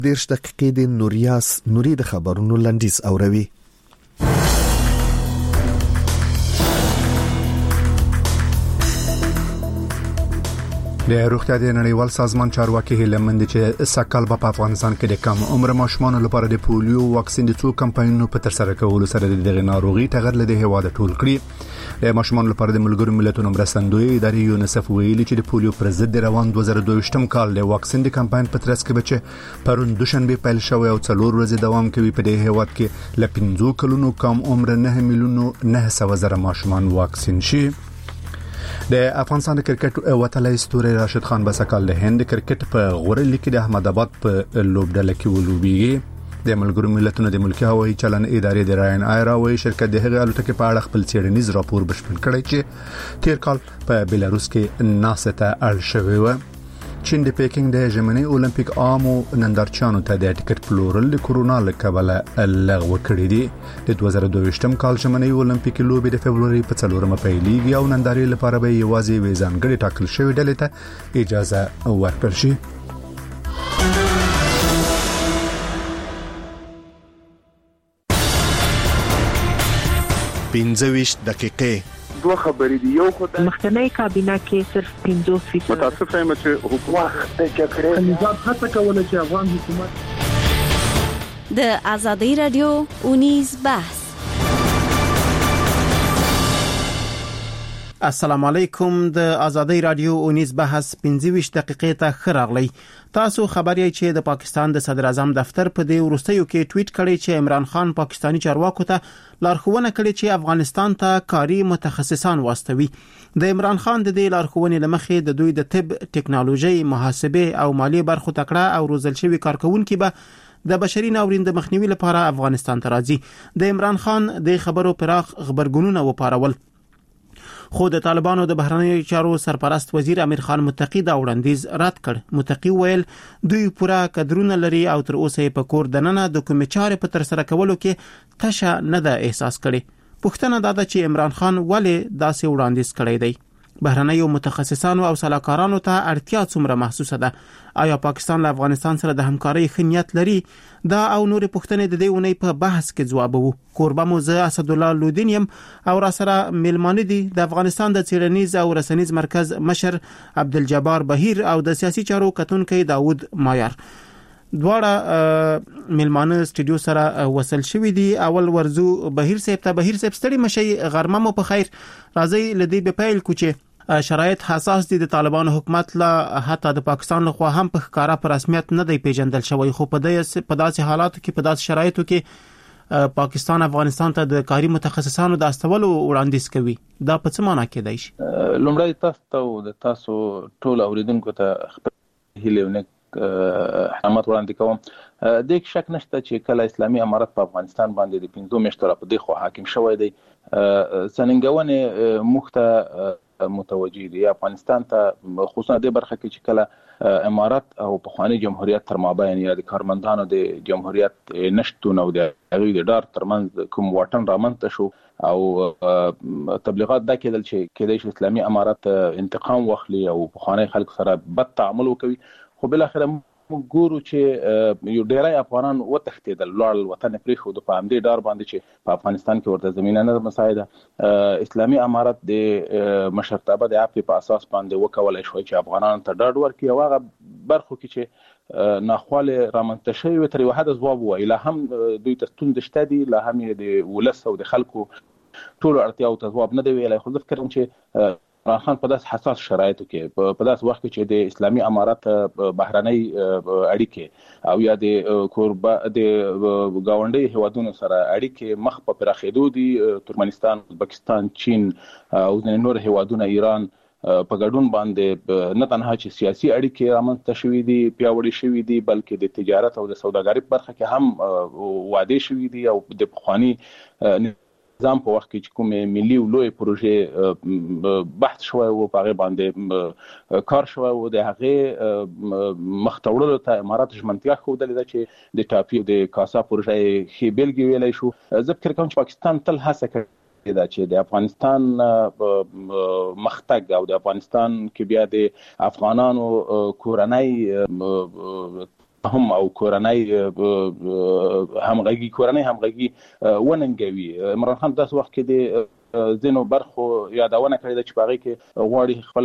10 دقیقې د نوري د خبرونو لنډیز اوروي. د روغتیا د نړیوال سازمان چارواکي هیلمند چې سکهال په افغانستان کې د کم عمر ماشومان لپاره د پولیو واکسین د څو کمپاینونو په تر سره کولو سره د ناروغي ټغر له هیواد ټول کړی. د ماشومان لپاره د ملګرو ملتونو مرستندوی ادارې یونیسف ویلي چې د پولیو پر ضد روان 2022م کال د واکسین د کمپاین په ترڅ کې بچ پرون دوشنبه پیل شوی او 4 ورځې دوام کوي. په دې هیواد کې ل 15 کلونو کم عمر 9 میلیونو 900,000 ماشومان واکسین شي. د افغانستان د کرکټ وتلای ستوري راشد خان بسکال د هند کرکټ په غوړه لیکي د احمد آباد په لوبډله کې ولوبېږي. د ملګرو ملتونو د ملکی هوایي چلن ادارې د راین ایر هوایي شرکت د هغه الوتکې په اړه خپل څېړنیز راپور بشپړ کړی چې تیر کال په بلاروس کې ناسته اړ شوی و. چین د پیکینګ د ژمنی اولمپیک عامو نندارچانو ته د ټیکټ پلورل د کورونا له کبله لغوه کړی دي. د 2022م کال ژمنی اولمپیک لوبې د فبرवरी په 4مه پیلېږي او نندارې لپاره به یوازې ویزانګړي ټاکل شوی ډلې ته اجازه ورکړل شي. پنځه دقیقې دوه خبرې دی. یو خدای مخکنی کابینه کې صرف 50% متاسف یم چې حکومت د جګړې نظام هڅه کوله چې افغان حکومت د ازادي رادیو اونیز بحث. السلام علیکم. د ازادي رادیو اونیز بحث 15 دقیقې ته خراغلی. تاسو خبري چې د پاکستان د صدر اعظم دفتر په دې ورستیو کې ټویټ کړی چې عمران خان پاکستانی چارواکو ته لارښوونه کړې چې افغانستان ته کاري متخصصان واستوي. د عمران خان د دې لارښوونې لمخې د دوی د طب، ټکنالوژي، محاسبه او مالی برخو تکړه او روزل شوی کارکونکو به د بشري ناورین د مخنیوي لپاره افغانستان ته راځي. د عمران خان د خبرو پراخ خبرګونونه وپارول. خو د طالبانو د بهرنیو چارو سرپرست وزیر امیر خان متقی دا وړاندیز رد کړ. متقی ویل دوی پوره کډرونه لري او تر اوسه په کور دننه د کوم چارې په تر سره کولو کې تشه نه ده احساس کړي. پوښتنه دا ده چې عمران خان ولې داسې وړاندیز کړی دی. بهرنیو متخصصانو او سلاکارانو ته اړتیا څومره محسوسه ده؟ آیا پاکستان له افغانستان سره د همکارۍ خنیت لري؟ دا او نور پوښتنې د دې ونې په بحث کې جوابوو. کوربه مو زه اسد الله لودین یم او را سره ملمانه دي د افغانستان د څېړنیز او رسنیز مرکز مشر عبدالجبار بهیر او د سیاسي چارو کتونکي داود مایار. دواړه ملمانه سټوډیو سره وصل شوې دي. اول ورزو بهیر صاحب ته. بهیر صاحب ستړي مشي، غرمه مو په خیر. راځي لدی په پیل کوچه شرایط حساس دي. د طالبانو حکومت لا حتی د پاکستان له خوا هم په ښکارا پر رسمیت نه دی پیژندل شوی. خو په داسې حالاتو کې، په داسې شرایطو کې پاکستان افغانستان ته د کاري متخصصانو د استولو وړاندیز کوي. دا په څه معنی کې دی؟ لومړی تاسو ته او د تاسو ټول اوریدونکو ته خپل هیله احترامات وړاندې کوم. د هیڅ شک نشته چې کله اسلامي امارت په افغانستان باندې د 15 میاشتو په دې خو حاکم شوی دی. سننګونه مخته متوجي دي افغانستان ته، خصوصا د برخه کې چې کله امارات او پخوانی جمهوریت تر مابین یا د کارمندانو د جمهوریت نشټون او د هغوی د ډار ترمنځ کوم واټن رامنځته شو او تبلیغات دا کېدل چې کېدای شي اسلامي امارات انتقام واخلي او پخوانی خلک سره بد تعامل وکوي. خو بل اخر موږ ګورو چې یو ډیری افغانان وتښتېدل، لاړل، وطن پرېښود په همدې ډار باندې چې په افغانستان کې ورته زمینه نه مساعده. اسلامي امارت د مشرتابه د عفو په اساس باندې وکولای شوی چې افغانانو ته ډاډ ورکړي او هغه برخو کې چې ناخواله رامنځته شوی تر یو حد ځواب ووایي. لا هم دوی ته ستونزې شته دي، لا هم یې د ولس او د خلکو ټولو اړتیاوو ته ځواب نه دی ویلی. خو زه فکر کوم چې عمران خان په داسې حساس شرایطو کې، په داسې وخت کې چې د اسلامي امارت بهرنۍ اړیکې او یا د کوربه د ګاونډي هیوادونو سره اړیکې مخ په پراخېدو دي. ترکمنستان، ازبکستان، چین او ځینې نور هیوادونه، ایران په ګډون باندې نه تنها چې سیاسي اړیکې رامنځته شوي دي، پیاوړې شوي دي، بلکې د تجارت او د سوداګرۍ په برخه کې هم وعدې شوي دي. او د پخواني نظام په وخت کې چې کومې ملي او لوی پروژې بحث شوی و، په هغې باندې کار شوی و، د هغې مخته وړلو ته امارات ژمنتیا ښودلې ده چې د ټاپي او د کاسا پروژه یې ښې بېلګې ویلی شو. زه فکر کوم چې پاکستان تل هڅه کوي دا چې د افغانستان مختګ او د افغانستان کې بیا د افغانانو کورنۍ هم او کورنۍ همغږي وننګوي. عمران خان داس وخت کې د زینو برخو یادونه کړې ده چې باغې کې غواړي خپل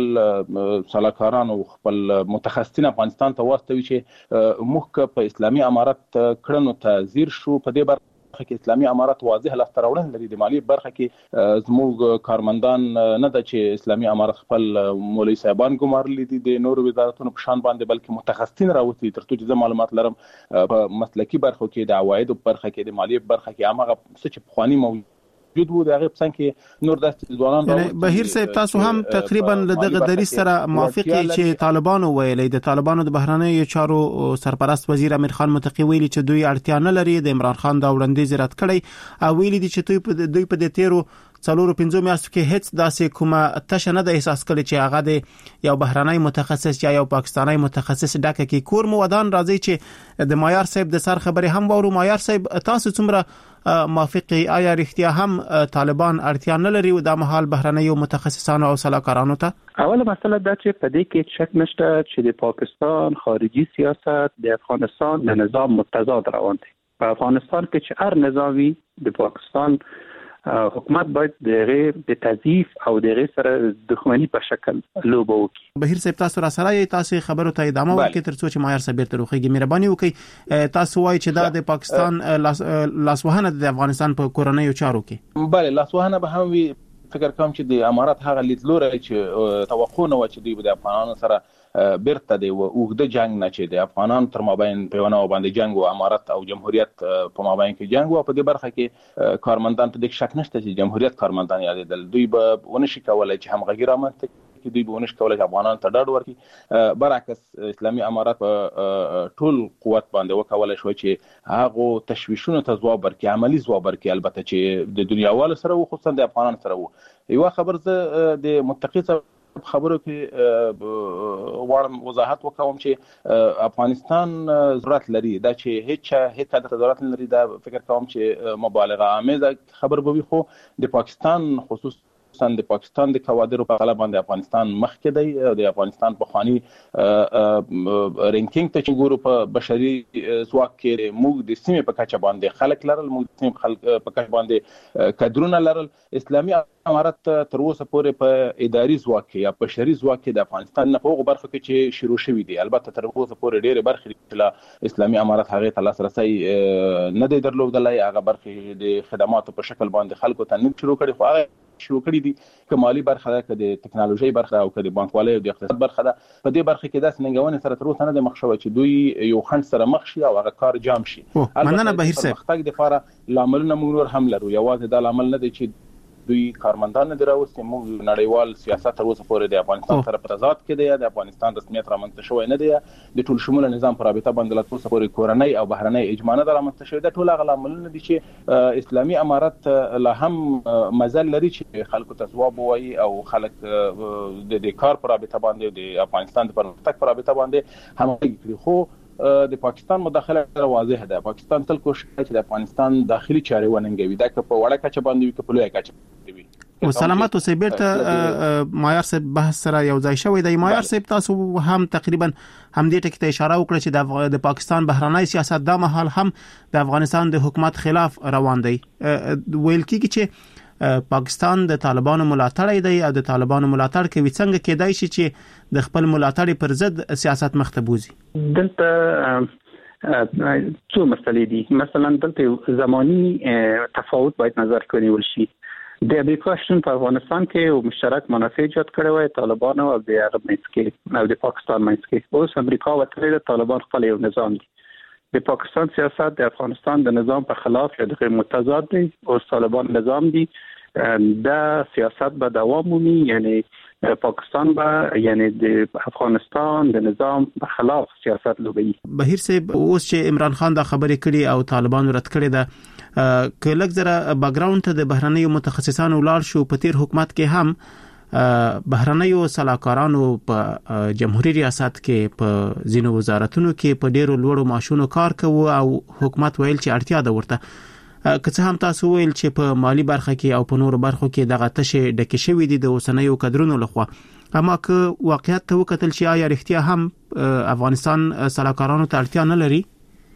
سلاکاران او خپل متخصصین افغانستان ته واستوي چې موږ په اسلامي امارت کړنو ته زیر شو. په دې برخه کې اسلامي امارت واضح لاسته راوړنې لري. د مالی برخه کې زموږ کارمندان نه ده چې اسلامي امارت خپل مولوي صاحبان ګمارلي دي د نورو وزارتونو په شان باندې، بلکې متخصصین راوستي. ترڅو چې زه معلومات لرم په مسلکی برخو کې د عواید برخه کې د مالی برخه کې هغه څه چې پخوانی موجود وو د هغه څنګه نور د ځوانان بهیر صاحب تاسو هم تقریبا دغه دریس سره موافق چې طالبانو ویلي د طالبانو د بهرنیو چارو سرپرست وزیر امیر خان متقی ویلي چې دوی اړتیا نه لري د عمران خان دا وړاندیز رد کړي او ویلي دي چې دوی په دې تیرو 4-5 میاشتو کې هیڅ داسې کومه تشه نه د احساس کړي چې هغه د یو بهرنی متخصص یا یو پاکستانی متخصص ډکه کې کور مو ودان راځي چې د مایار صاحب د سر خبري هم وورو. مایار صاحب تاسو څومره موافقي آیا رښتیا هم طالبان اړتیا نه لري د مهال بهرنیو متخصصانو او سلاکارانو ته؟ اوله مسله دا چې په دې کې شک نشته چې د پاکستان خارجي سیاست د افغانستان د نظام متضاد روان دی. په افغانستان کې چې هر نظامي د پاکستان حکومت باید د تضعیف او د سره دښمنی په شکل لوبه وکړي. بهیر صاحب تاسو را سره تاسو خبرو ته ادامه ورکړئ ترڅو چې مایار صاحب تر خوږی مهرباني وکړي. تاسو وایي چې دا د پاکستان لاسوهنه د افغانستان په کورنیو چارو کې بله لاسوهنه به هم وي. فکر کوم چې د امارات هغه لیدلوری چې توقع نه و چې دوی د افغانانو سره بیرته دی و اوږده جنگ نه چې د افغانانو تر مابین په ونه باندې جنگ او امارات او جمهوریت په مابین کې جنگ او په دې برخه کې کارمندان ته د شک نشته چې جمهوریت کارمندان یادېدل. دوی به ونشي کولای چې همغږي رامنځته کړي، دوی به ونشي کولای چې افغانانو ته ډاډ ورکړي. برعکس اسلامي امارات ټول قوت باندې وکولای شو چې هغه تشویشونو ته ځواب ورکړي، عملی ځواب ورکړي، البته چې د دنیاوالو سره او خصوصا د افغانانو سره وو. یو خبر زه د متقی خبرو کې غواړم وضاحت وکوم چې افغانستان ضرورت لري دا چې هیڅ ضرورت نه لري. دا فکر کوم چې مبالغه آمیزه خبر به وي، خو د پاکستان خصوصا د پاکستان د کوادرو په اړه باندې افغانستان مخکې دی. د افغانستان په خواني رینکینګ ته چې ګورو په بشري ځواک کې موږ د سیمې په کچه باندې خلک لرل، موږ د سیمې په کچه باندې کادرونه لرل. اسلامي امارت تر اوسه پورې په اداري ځواک کې یا بشري ځواک کې د افغانستان نه په هغو برخو کې چې شروع شوي دي، البته تر اوسه پورې ډېرې برخې چې اسلامي امارت هغې ته لاسرسی نه دی درلودلی. هغه برخې د خدماتو په شکل باندې خلکو ته نه شروع کړي، خو هغه شروع کړي دي که مالی برخه ده، که د ټکنالوژي برخه او که د بانکوالۍ او د اقتصاد برخه ده. په دې برخه کې داسې ننګونې سره تر اوسه نه دی مخ شوی چې دوی یو خنډ سره مخ شي او هغه کار جام شي. مننه بهیر صاحب. پرمختګ دپاره لاملونه موږ نور هم لرو. یوازې دا لامل نه دی چې دوی کارمندان نه دی راوستي. موږ نړیوال سیاست تر اوسه پورې د افغانستان سره په تضاد کې دی. د افغانستان رسمیت رامنځته شوی نه دی. د ټول شموله نظام په رابطه باندې لا تر اوسه پورې کورنۍ او بهرنۍ اجماع نه رامنځته شوی. دا ټول هغه لاملونه دي چې اسلامي امارت لا هم مزل لري چې خلکو ته ځواب ووایي او خلک د کار په رابطه باندې د افغانستان د پرمختګ په رابطه باندې همغږي کړي. خو د پاکستان مداخله واضح ده. پاکستان تل کوشش کوي چې د افغانستان داخلي چارې وننګوي، دا که په وړه کچه باندې وي که په لویه کچه وي. سلامت اوسئ. بیرته مایار صاحب بحث سره یو ځای شوی دی. مایار صاحب تاسو هم تقریبا همدې ټکي ته اشاره وکړه چې د پاکستان بهرنی سیاست دا مهال هم د افغانستان د حکومت خلاف روان دی. ویل کیږي چې پاکستان د طالبانو ملاتړی دی او د طالبانو ملاتړ کوي. څنګه کېدای شي چې د خپل ملاتړ پر ضد سیاست مخته بوزي؟ دلته څو مسلې دي. مثلا دلته زماني تفاوت باید نظر کې ونیول شي. د امریکا شتون په افغانستان کې یو مشترک منافع ایجاد کړی وای طالبانو او د عرب منځ کې او د پاکستان منځ کې. اوس امریکا وتلی د طالبان خپل یو نظام دی. د پاکستان سیاست د افغانستان د نظام په خلاف یا د متضاد دی. اوس طالبان نظام دی، دا سیاست به دوام مومي. یعنی پاکستان به یعنی د افغانستان د نظام په خلاف سیاست لوبي. بهیر صاحب اوس چې عمران خان دا خبرې کړي او طالبان رد کړي ده، که لږ زره بیکګراوند ته د بهرنیو متخصصانو ولاړ شو، په تیر حکومت کې هم بهرنیو سلاکارانو په جمهوریت ریاست کې په ځینو وزارتونو کې په ډیرو لوړو معاشونو کار کوي او حکومت ویل چې اړتیا ده ورته. که څه هم تاسو ویل چې په مالی برخه کې او په نور برخو کې دغه تشه ډکه شوې دي د اوسنیو کډرونو لخوا، اما که واقعیت ته وکتل چې آیا رښتیا هم افغانستان سلاکارانو ته اړتیا نه لري؟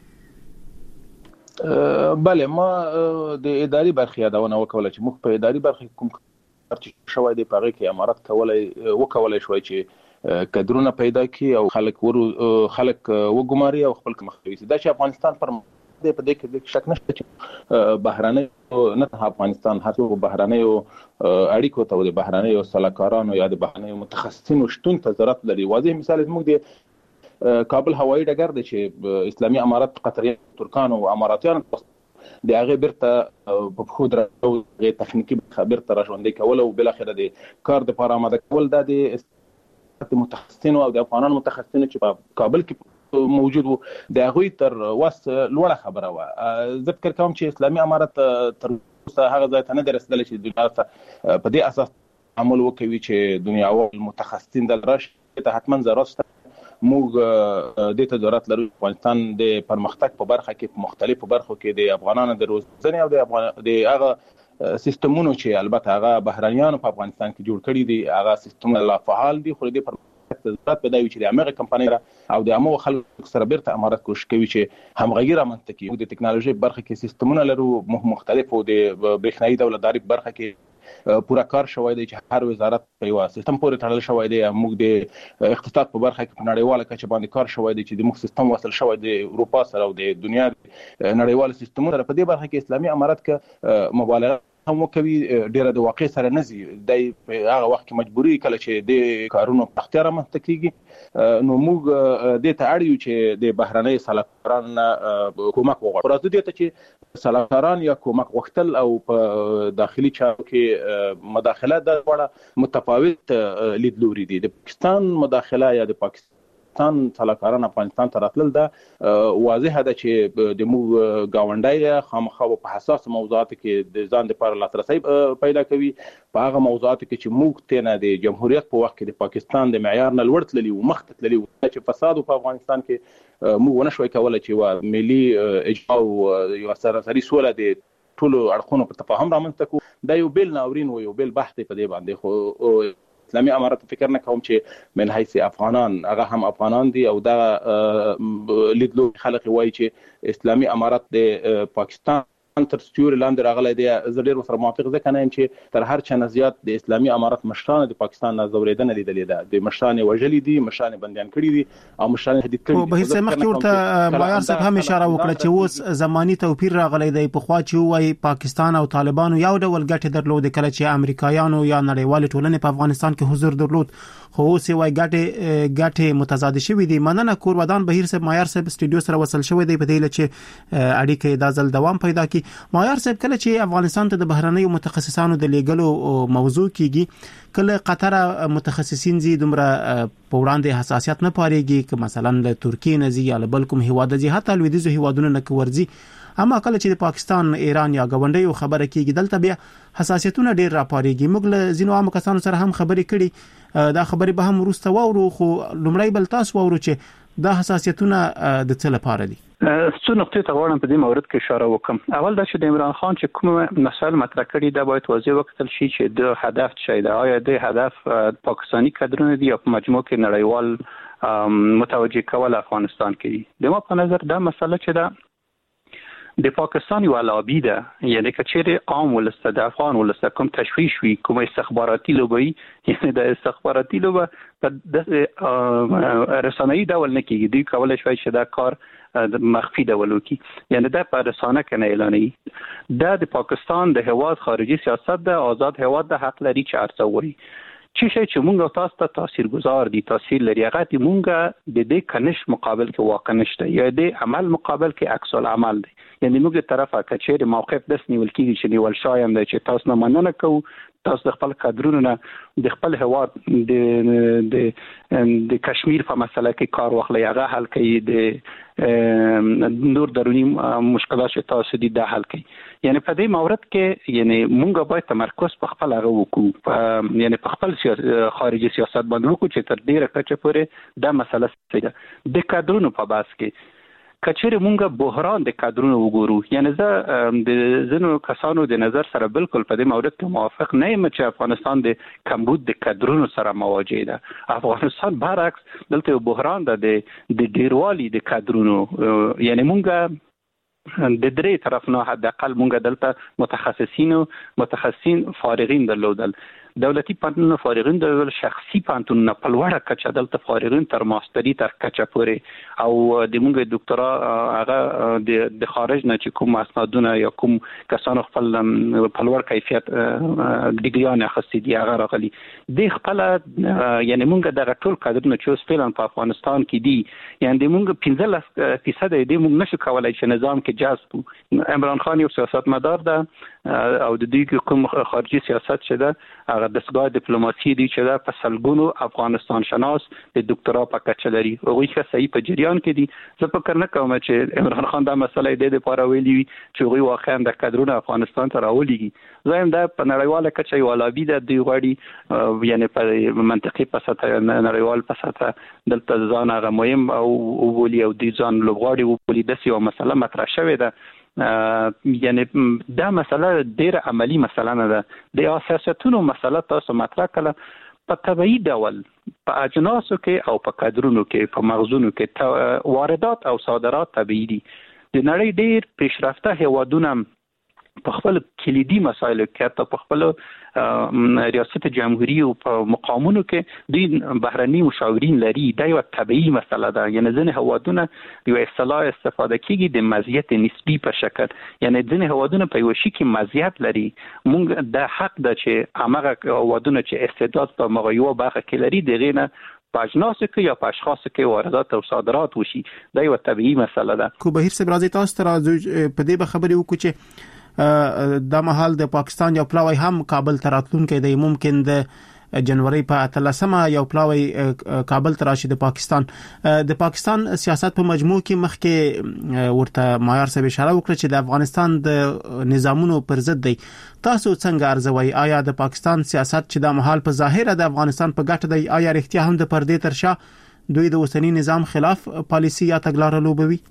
بله، ما د اداري برخې یادونه وکوله چې موږ په اداري برخې کوم چې شوی دی په هغې کې امارت وکولی شوی چې کډرونه پیدا کړي او خلک وګماري او خپل مخنیوي کړي. دا چې افغانستان پر په دې کې شک نشته چې بهرنۍ نه افغانستان هڅو بهرنۍ اړیکو ته د بهرنۍ سلاکارانو یا د بهرنۍ متخصصینو شتون ته ضرورت لري. واضح مثال زموږ د کابل هوایي ډګر دی چې اسلامي امارت قطریان ترکان او اماراتیان د هغه برته په خود راو غي تخنیکی خبرته راژوندې کول او بل اخر د کار د لپاره آماده کول د متخصصینو او د افغانانو متخصصینو چې په کابل کې موجود وو د هغه تر واس لوړه خبره و. زه فکر کوم چې اسلامي امارت تر اوسه هغه ځای ته نه رسیدلی چې د په دې اساس عمل وکوي چې دنیاوال متخصصین د راشي ته حتما ضرورت شته. موږ د ته ضرورت لرو افغانستان د پرمختګ په برخه کې په مختلفو برخو کې د افغانانو د روزنې او د هغه سیستمونو چې البته هغه بهرنیانو په افغانستان کې جوړ کړي دي هغه سیستمونه لا فعال دي، خو د پرمختګ ضرورت پیدا وي چې د امریکا کمپنۍ او د امو خلکو سره بیرته امارت کوشش کوي چې همغږي رامنځته کړي. د ټکنالوژي برخه کې سیستمونه لرو مختلفو د برېښنايي دولتداري برخه کې پورا کار شوی دی چې هر وزارت په یو سیستم پورې تړل شوی دی. موږ د اقتصاد په برخه کې په نړیواله کچه باندې کار شوی دی چې د موږ سیستم وصل شوی دی اروپا سره او د دنیا نړیوال سیستمونو سره. په دې برخه کې اسلامي امارت کې مبالغه هم کوي، ډیره د واقع سره نه ځي. د هغه وخت کې مجبوري کله چې د کارونو په اختیار رامنځته کیږي نو موږ دې ته اړ یو چې د بهرنۍ سلاکاران کومک وغواړو. راځو دې ته چې سلاکاران یا کومک غوښتل او په داخلي چارو کې مداخله د وړه متفاوت لیدلوري دي. د پاکستان مداخله یا د پاکستان سلاکاران افغانستان ته راتلل دا واضحه ده چې د موږ گاونډي خامخا په حساس موضوعاتو کې د ځان لپاره لاسرسي پیدا کوي. په هغه موضوعاتو کې چې موږ ته د جمهوریت په وخت کې د پاکستان د معیار نه لوړ تللی او مخ ته تللی چې فساد په افغانستان کې موږ ونشوي کولای چې ملي اجماع او یو سراسري سوله د ټولو اړخونو په تفاهم رامنځته کو. دا یو بل ناورین او یو بل بحث په دې باندې خو اسلامي امارت فکر نه کوم چې من حیث افغانان هغه هم افغانان دي او دا لیدلو خلک وایي چې اسلامي امارت د پاکستان تر ستوري لاندې راغلی دی. زه ډېر ورسره موافق ځکه نه یم چې تر هر چا نه زیات د اسلامي امارت مشرانو د پاکستان نه ځورېدنه لیدلې ده. د مشران وژلي دي، مشران بندیان کړي دي او مشران تهدید کړي دي. بهیر صاحب مخکې ورته معیار صاحب هم اشاره وکړه چې اوس زماني توپیر راغلی دی. پخوا چې وایي پاکستان او طالبانو یو ډول ګټې درلودې کله چې امریکایانو یا نړیوال ټولنې په افغانستان کې حضور درلود، خو اوس وایي ګټې متضاد شوي دي. مننه کورودان بهیر صاحب معیار صاحب استودیو سره وصل شوی دی په دې چې اړیکې د ځل دوام پیدا کړي. معیار صاحب کله چې افغانستان ته د بهرنۍ متخصصانو د لیګلو موضوع کیږي، کله قطر متخصصین زی دومره په وړاندې حساسیت نه پاريږي که مثلا له ترکیې نه زی یا له بل کوم هیواد زی حتی لویدیځو هیوادونو نه ورځي. اما کله چې د پاکستان، ایران یا غونډیو خبره کیږي دلته بیا حساسیتونه ډیر راپاريږي. موږ له ځینو عام کسانو سره هم خبرې کړي، دا خبرې به هم ورسته وورو، خو لومړی بل تاسو وورو چې دا حساسیتونه د څه لپاره دي. څو نقطې ته غواړم په دې مورد کې اشاره وکم. اول دا چې د عمران خان چې کوم مسائل مطرح کړي دا باید واضح وکتل شي چې د هدف څه دی. آیا د هدف پاکستانی کډرونه دي یا په مجموع کې نړیوال متوجه کول افغانستان کې؟ د ما په نظر دا مسله چې دا د پاکستان یو لابی ده، یعنی که چیرې عام ولسته د افغان ولسته کوم تشویش وي، کوم استخباراتي لوبي، یعنی د استخباراتي لوبه په رسنوي ډول نه کیږي. دوی کولای شي چې دا کار مخفي ډول وکړي، یعنی دا په رسانه کې نه اعلانوي. دا د پاکستان د هیواد خارجي سیاست د آزاد هیواد د حق لري چې ارڅ ووري. چې شي چې مونږ تاسو ته تاثیرګذار دي، تاثیر لري. هغه دې مونږ د دې کنش مقابل کې واقع نشته یا د عمل مقابل کې عکس العمل دی. یعنی موږ طرفه کچېره موقف داس نیول کیږي چې نیول شایم دی چې تاسو نه مننه کوو، تاسو د خپل کادرونو نه د خپل هواد د کشمیر په مسله کې کار واخلي، هغه حل کوي، د نور درونی مشکلات چې تاسو دي د حل کوي. یعنی په دې مورد کې یعنی مونږ باید تمرکز په خپل هغه وکړو، یعنی په خپل خارجي سیاست باندې وکړو چې تر ډیره کچه پورې دا مسله ده. د کادرونو په بحث کې کچېره مونږه بحران د کادرونو وګورو یعنی زه د زنو کسانو د نظر سره بالکل په دې مورد کې موافق نه یم چې افغانستان د کمبود د کادرونو سره مواجه ده افغانستان برعکس دلته بحران ده د ډیروالي د کادرونو یعنی مونږه د درې طرف نه حد اقل مونږ دلته متخصصین فارغین درلودل دولتي پانتونو فارغین د شخصي پانتونو په لوړه کچه دلته فارغین تر ماستری تر کچه پورې او د مونږ ډاکټرا هغه د خارج نه چې کوم اسنادونه یا کوم کسانو خپل په لوړ کیفیت ډیګریان اخستي دي هغه راغلي د خپل یعنی مونږ د ټول کادرونو چې فعلا په افغانستان کې دي یعنی مونږ 15% د مونږ نشو کولای چې نظام کې جذب عمران خان یو سیاستمدار ده او د دې کوم خارجي سیاست شه ده هغه دستګاه ډیپلوماسي دی چې دا په سلګونو افغانستان شناس د ډاکټرا په کچه لري هغه ښه صحیح په جریان کې دي زه فکر نه کوم چې عمران خان دا مسله د لپاره ویلي چې هغه واقعا د کادرونو افغانستان ته راولېږي زم دا په نړیواله کچه یو لابي د دی غړي یعنی په منطقي په سطح نړیوال په سطح دلته ځان هغه مهم او ولي او د ځان لوغړي او ولي د یو مسله مطرح شوې ده یعنی دا مسله ډیره عملی مسله نه ده د سیاستونو مسله تاسو مطرح کړه په طبيعي ډول په اجناسو کې او په کادرونو کې په مخزونو کې واردات او صادرات طبيعي دي د نړۍ ډیر پیشرفته هیوادونه په خپل کلیدي مسایلو کې ته په خپل ریاست جمهوریت او په مقامونو کې د بهرني مشاورین لري دا یو طبيعي مسله ده یعنی ځنه هوادونه یو اصطلاح استفاده کیږي د مزیت نسبی په شکل یعنی ځنه هوادونه په یو شي کې مزیت لري مونږ د حق ده چې هغه هوادونه چې استعداد په مغیو برخه کې لري دغه نه په اجناسو کې یا په اشخاصو کې واردات او صادرات وشي دا یو طبيعي مسله ده کو بهیر صاحب راځي تاسو ته په دې خبرې وکړو چې د مهال د پاکستان یو پلاوی هم کابل تراتلون کې د ممکن د جنوري په 13مه یو پلاوی کابل تراشي د پاکستان سیاست په مجموع کې مخکې ورته معیار صاحب اشاره وکړه چې د افغانستان د نظامونو پر ضد دی تاسو څنګه ارزوي آیا د پاکستان سیاست چې د مهال په ظاهر د افغانستان په ګټه دی آیا رښتیا هم د پردې ترشا دوی د اوسنی نظام خلاف پالیسی یا تګلارې لوبوي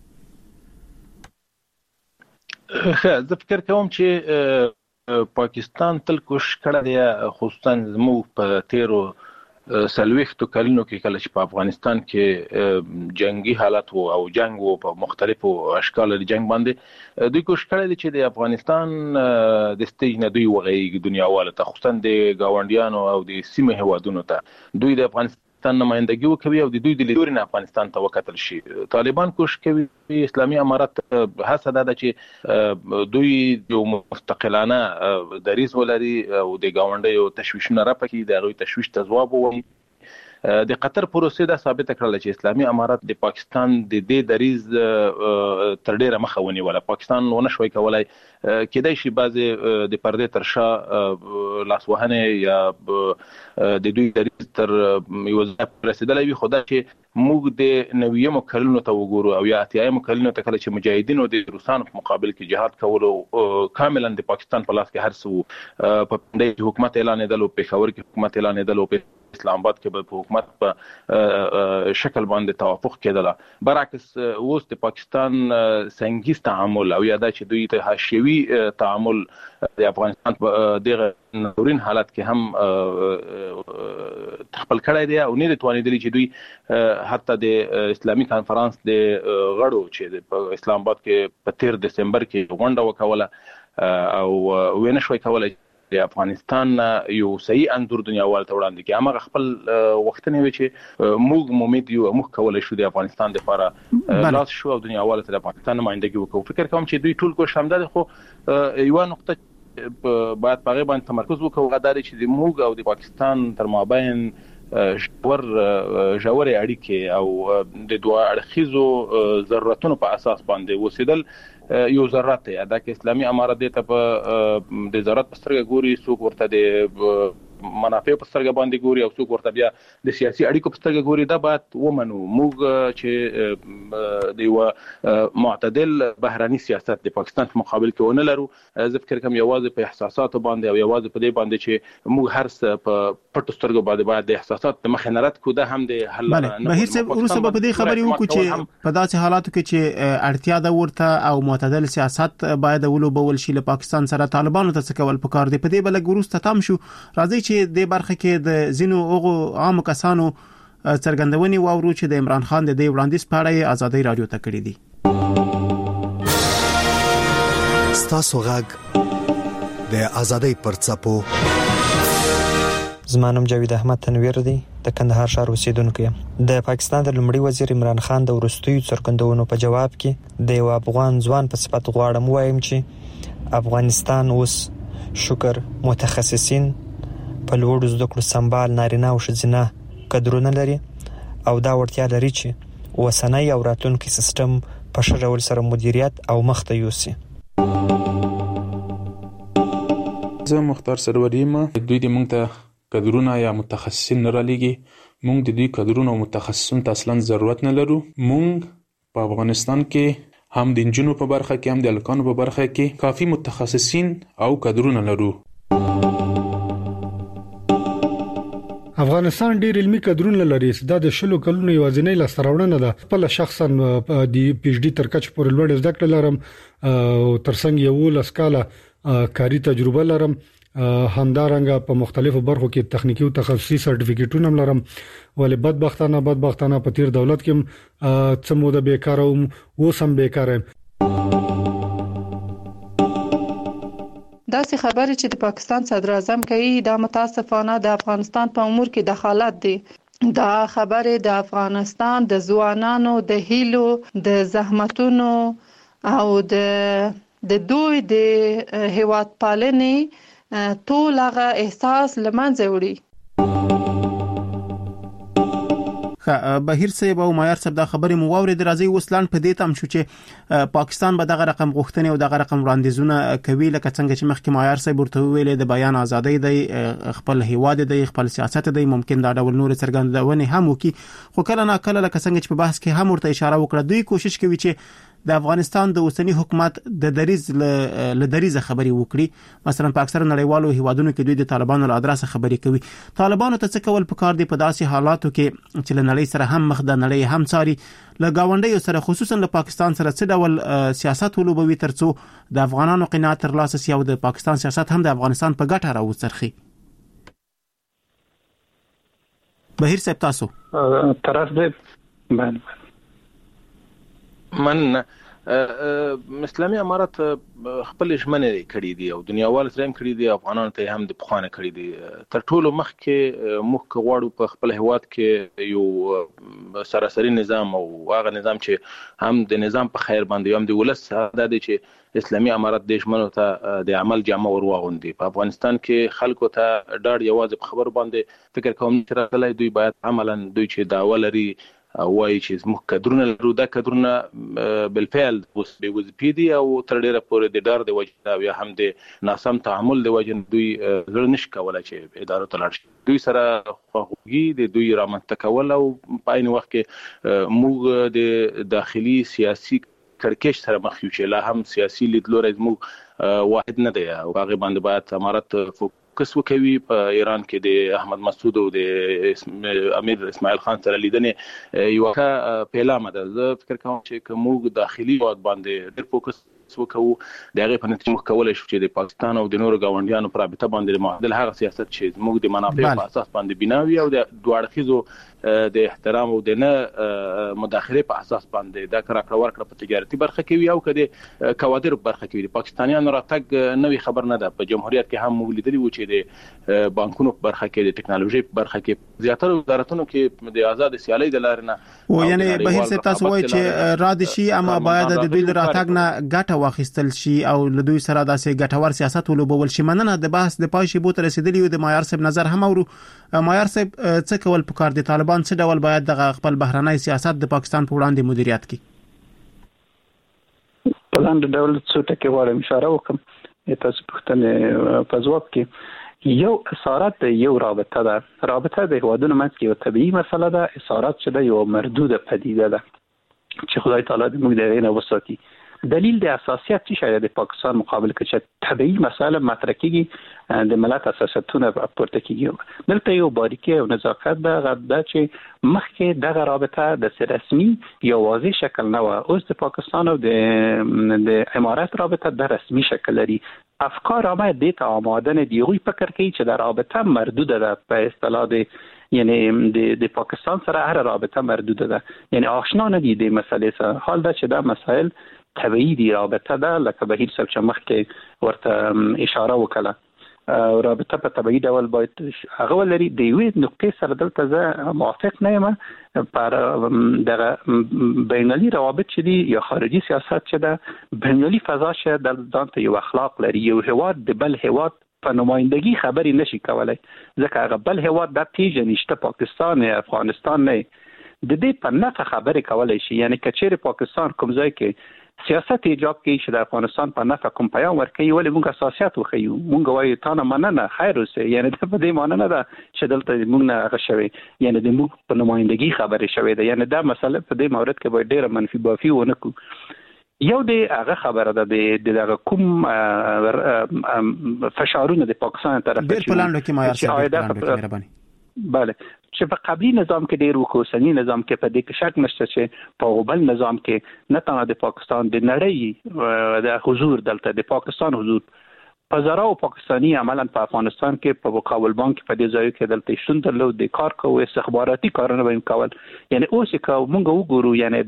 زه فکر کوم چې پاکستان تل کوشش کړی دی خصوصا زموږ په تیرو سلويختو کلونو کې کله چې په افغانستان کې جنگي حالت او جنگ په مختلفو اشکال د جنگ باندې دوی کوشش کړی دی چې د افغانستان د سټیج نه دوی وغږیږي دنیاواله ته خصوصا د گاونډیانو او د سیمه هوادونو ته دوی د افغانستان نمائندګي وکوي او د دوی د لیدوري نه افغانستان ته وکتل شي طالبان کوشش کوي اسلامي امارات هڅه ده چې دوی یو مستقلانه دریځ ولري او د گاونډیو تشویشونه راپکې د غوي تشویش ته ځواب وایي د قطر پروسه دا ثابت کړل چې اسلامي امارات د پاکستان د دې دریځ تر ډیره مخه ونیوله پاکستان ونه شوي کولای کېدای شي بعضی د پردې تر شا لاسوهنه یا د دوی دریځ تر یو ځای رسیدلای وي خدای چې موږ د نویمو کلونو ته وګورو او یا اتیایمو کلونو ته کله چې مجاهدینو د روسانو په مقابل کې جهاد کولو کاملا د پاکستان په لاس کې هر څه په د حکومت اعلان دلو په خبر کې حکومت اعلان دلو په اسلام آباد کې په حکومت په شکل باندې توافق کېدله برعکس اوس د پاکستان سنگیز تعامل او یا دا چې دوی ته حاشیوي تعامل د افغانستان په دغه نورین حالت کې هم خپل کړی دی او نه توانیدلی چې دوی حتی د اسلامي کانفرنس د غړو چې په اسلام آباد کې په 13 دسمبر کې غونډه وکوله او وینه شوي کوله د افغانستان یو صحیح انځور دنیاوال ته وړاندې کې هغه خپل وخت نه وی چې موږ امید یو موږ کولای شو د افغانستان لپاره لاس شو او دنیاوال ته د افغانستان نمائندګي وکړو فکر کوم چې دوی ټول کوم شامل خو یو نقطه باید په غیبان تمرکز وکړو غداري چې د موږ او د پاکستان تر مابین ژورې اړیکې او د دوه اړخیزو ضرورتونو په اساس باندې وسیدل یو ضرورت دی دا چې اسلامي امارات ته په د ضرورت سترګې ګوري څوک ورته د منافع په سترګه باندې ګوري او څوک ورته بیا د سیاسي اړیکو په سترګه ګوري. دا باید ومنو موږ چې د یو معتدل بهراني سیاست د پاکستان په مقابل کې ونه لرو. زه فکر کوم یوازې په احساساتو باندې او یوازې په دې باندې چې موږ هر څه په پټو سترګو باندې د احساسات د مخې نه رد کړو، دا هم د حل نه. بهیر صاحب وروسته په دې خبرې وکړو چې په داسې حالاتو کې چې اړتیا ده ورته او معتدل سیاست باید ولوبول شي له پاکستان سره طالبانو ته څه کول پکار دي. په دې بل وروسته تام شو راځي چې د برخه کې د زینو اوغو عام کسانو څرګندونې واورو چې د عمران خان د دې وړاندیز په اړه آزادۍ رادیو ته کړی دي. ستاسو غږ د آزادۍ پرڅپو. زمانم جاوید احمد تنویر دی، د کندهار ښار اوسیدونکی یم. د پاکستان د لومړي وزیر عمران خان د وروستیو څرګندونو په جواب کې د یو افغان ځوان په صفت غواړم وایم چې افغانستان اوس شکر متخصصین په لوړو زده کړو سمبال نارینه او ښځینه کدرونه لري او دا وړتیا لري چې اوسنی او راتلونکي سیستم په ښه ډول سره مدیریت او مخته یوسي. زه مختار سروریم. دوی د مونږ ته کدرونه یا متخصصین نه را لېږي. مونږ د دوی کدرونه او متخصصین ته اصلا ضرورت نه لرو. مونږ په افغانستان کې هم د انجینو په برخه کې هم د الکانو په برخه کې کافي متخصصین او کدرونه لرو. افغانستان ډېر علمي کدرونه لري. دا د شلو کلونو یوازینی لاسته ده. خپل شخصا د پی ایچ ډي تر کچ پورې لوړ زده کړه لرم او ترڅنګ یو لسکاله کاری تجربه لرم. همدارنګه په مختلفو برخو کې تخنیکی او تخصصي سرټیفیکیټونه لرم. ولې بدبختانه په تیر دولت کې څه موده بیکاره وم، اوس هم بیکاره یم. داسې خبرې چې د پاکستان صدر اعظم کوي دا متاسفانه د افغانستان په امور کې دخالت دي. دا خبرې د افغانستان د ځوانانو د هیلو، د زحمتونو او د دوی د هیواد پالنې ټول هغه احساس لمنځه وړي. بهیر صاحب او معیار صاحب دا خبرې مو واورید. راځي وسلان په دې تم شو چې پاکستان به دغه رقم غوښتنې او دغه رقم وړاندیزونه کوي لکه څنګه چې مخکې معیار صاحب ورته ویلې د بیان ازادۍ دی، خپل هیواد دی، خپل سیاست دی، ممکن دا ډول نور څرګندونې هم وکړي. خو کله نه کله لکه څنګه چې په بحث کې هم ورته اشاره وکړه دوی کوشش کوي چې د افغانستان د اوسنی حکومت د دریزه خبري وکړي. مثلا په اکثر نړیوالو هیوادونو کې دوی د طالبانو له ادرسه خبري کوي. طالبانو ته څه کول پکار دي په داسې حالاتو کې چې له نړۍ سره هم مخ د نړۍ هم څاري له گاونډیو سره خصوصا له پاکستان سره څه ډول سیاست ولوبوي ترڅو د افغانانو قناعت ترلاسه شي او د پاکستان سیاست هم د افغانستان په ګټه راوڅرخي. بهیر صاحب تاسو طرف دې من اسلامي امارات خپل ژمنې کړې دي او دنیاوال سره هم کړې دي، افغانانو ته هم د پخوانه کړې دي. تر ټولو مخکې موږ غواړو په خپل هیواد کې یو سراسري نظام او هغه نظام چې هم د نظام په خیر باندې هم د ولس دا دي چې اسلامي امارات د ژمنو ته د عمل جامه ورواغوندي. په افغانستان کې خلکو ته ډاډ یوازې په خبرو باندې فکر کوم چې راغلی دوی باید عملاً دوی چې دعوه لري وایي چې زموږ کدرونه لرو، دا کدرونه بالفعل اوس بې وظیفې دي او تر ډېره پورې د ډار د وجې او یا هم د ناسم تعامل د وجې دوی زړه نشي کولی چې ادارو ته لاړ شي. دوی سره خواخوږي د دوی رامنځته کول او په عین وخت کې موږ د داخلي سیاسي کړکېچ سره مخ یو چې لا هم سیاسي لیدلوری زموږ واحد نه دی او هغې باندې باید امارت فوکس وکوي. په ایران کې د احمد مسعود او د امیر اسماعیل خان سره لیدنې یو پیلامه ده. زه فکر کوم چې موږ داخلي واد باندې ډېر فوکس وکړو د هغې په نتیجه موږ کولی شو چې د پاکستان او د نورو ګاونډیانو په رابطه باندې معادل هغه سیاست چې موږ د منافعو په اساس باندې بنا وي او د دوه اړخیزو د احترام او د نه مداخلې په اساس باندې دا راکړه ورکړه په تجارتي برخه کې وي او که د کوادرو برخه کې وي. د پاکستانیانو راتګ نوې خبر نه ده. په جمهوریت کې هم موږ لیدلي وو چې د بانکونو په برخه کې د ټکنالوژي په برخه کې زیاتره وزارتونو کې د آزاد سیالۍ د لارې نه او یعنی بهیر صاحب تاسو وایي چې را دي شي اما باید د دوی راتګ نه ګټه واخیستل شي او له دوی سره داسې ګټور سیاست ولوبول شي. مننه د بحث د پای شی بوت رسیدلی د معیار صاحب نظر هم اورو. معیار صاحب څه کول پکار دي؟ طالبان څه ډول باید د خپل بهرنۍ سیاست د پاکستان په وړاندې مدیریت کړي؟ په لاندې ډول څه ټکي غواړم اشاره وکم. تاسو پوښتنه په ځواب کې یو اسارت یو رابطه ده. رابطه د هیوادونو منځ کې یو طبيعي مسله ده. اسارت چې د یو مردوده پدیده ده چې خدای تعالی دې موږ د غینه وساتي. دلیل د اساسیت چې شاید د پاکستان مقابل کې چې طبيعي مسله مطرح کیږي د ملت اساساتونه پورته کیږي. دلته یو باریکي او نزاکت ده غدا چې مخکې دغه رابطه د رسمي یو واضح شکل نه و. اوس د پاکستان او د امارات رابطه د رسمي شکل لري. افکار آمد دیتا آمادن دیگوی فکر کی چې در رابطه مردوده ده به اصطلاح د یعنی د پاکستان سره هر رابطه مردوده ده، یعنی آشنا ندی د مسئله سره. حال ده چې دا مسائل طبیعي دی رابطه ده لکه بهیر صاحب چې مخکې ورته اشاره وکړه. رابطه په طبيعي ډول باید هغه ولري. د یوې نقطې سره دلته زه موافق نه یم پر دغه بینالي روابط چې دي یا خارجي سیاست چې ده بینالي فضا شه د ځانته یو اخلاق لري. یو هواد د بل هواد په نمائندګي خبري نشي کولای ځکه هغه بل هواد د پیژنشته پاکستان افغانستان نه د دې په نفع خبري کولای شي. یعنی کچېره پاکستان کوم ځای کې سیاست ایجاب کوي چې د افغانستان په نفع کوم پیام ورکوي ولې موږ اساسيات وخیو موږ وایو تا نه مننه خیر اوسه. یعنی د په دې معنی نه ده چې دلته موږ نه هغه شوی یعنی د موږ په نمائندګي خبرې شوی ده. یعنی دا مسله په دې مورد کې باید ډېر منفي بافي ونه کو. یو د هغه خبره ده د کوم فشارونه د پاکستان طرف ډېر پلان لکه معیار څخه مهرباني بله چې په قبلي نظام کې ډېر وکوسنی نظام کې په دې کې شک نشته چې په بل نظام کې نه تنه د پاکستان د نړۍ د حضور دلته د پاکستان حضور په زراو پاکستانی عملاً په افغانستان کې په کابل بانک په دې ځای کې دلته شتون درلود د کار کوي استخباراتي کارونه به کول. یعنی اوس که موږ وګورو یعنی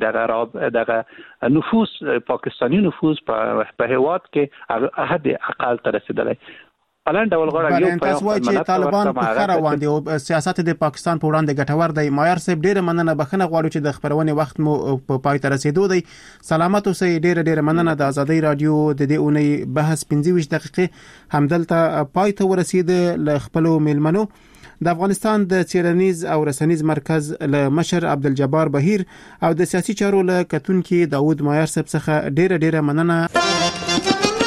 دغه نفوذ پاکستانی نفوذ په هواد کې حد اقل ته رسیدلی. پلان ډول غواړي یو تاسو وایي چې طالبان په خره وړاندې او سیاست د پاکستان په وړاندې ګټور دی. معیار صاحب ډېر مننه بخنه غواړو چې د خبرونې وخت مو په پای ته رسیدو دی. سلامت اوسئ. ډېر مننه. د ازادي رادیو د دې اونۍ بحث 25 دقیقې همدلته پای ته ورسید. ل خپل میلمنو د افغانستان د څیړنیز او رسنیز مرکز له مشر عبدالجبار بهیر او د سیاسي چارو له کتونکو داوود معیار صاحب څخه ډېر مننه.